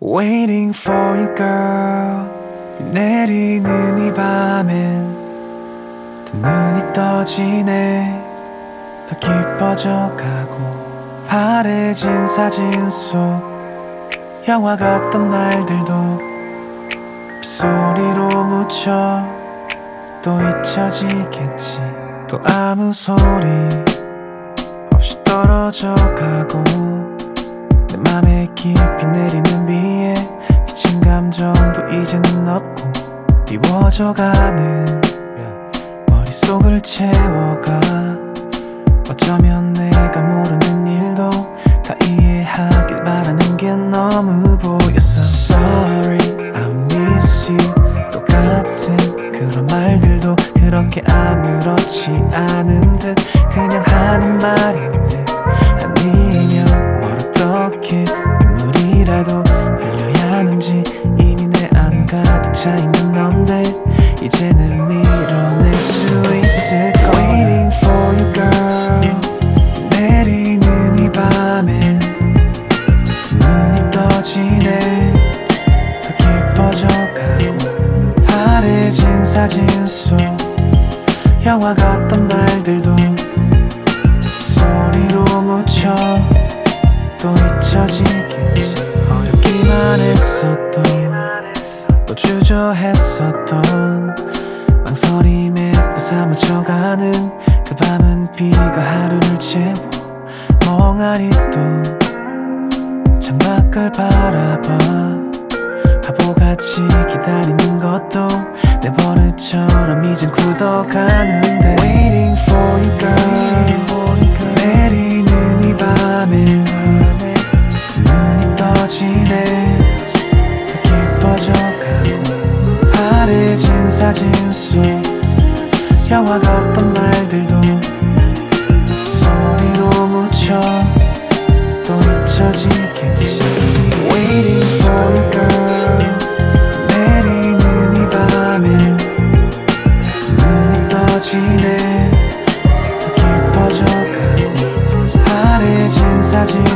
Waiting for you girl. 비 내리는 이 밤엔 또 눈이 떠지네. 더 깊어져 가고 바래진 사진 속 영화 같던 날들도 빗소리로 묻혀 또 잊혀지겠지. 또 아무 소리 없이 떨어져 가고 내 맘에 깊이 내리는 비에 비친 감정도 이제는 없고 미워져가는 머릿속을 채워가. 어쩌면 내가 모르는 일도 다 이해하길 바라는 게 너무 보였어. Sorry, I miss you. 똑같은 그런 말들도 그렇게 아무렇지 않은 듯 그냥 하는 말인 듯. 아니면 뭘 어떻게 눈물이라도 흘려야 하는지 이미 내 안 가득 차있는 넌데 이제는 밀어낼 수 있을까. Waiting for you girl. 내리는 이 밤엔 눈이 떠지네. 더 깊어져 가고 바래진 사진 속 영화 같던 날들도 소리로 묻혀 또 잊혀지겠지. 어렵기만 했었던 또 주저했었던 망설임에 또 사무쳐가는 그 밤은 비가 하루를 채워 멍하니 또 창밖을 바라봐. 바보같이 기다리는 것도 내 버릇처럼 이젠 굳어가는데. Waiting for you girl. 내리는 이 밤엔 눈이 떠지네. 더 깊어져 가고 바래진 사진 속 영화 같던 날들도 소리로 묻혀 또 잊혀지겠지. Waiting for you girl. 내리는 이 밤엔 눈이 떠지네. 더 깊어져 가고 바래진 사진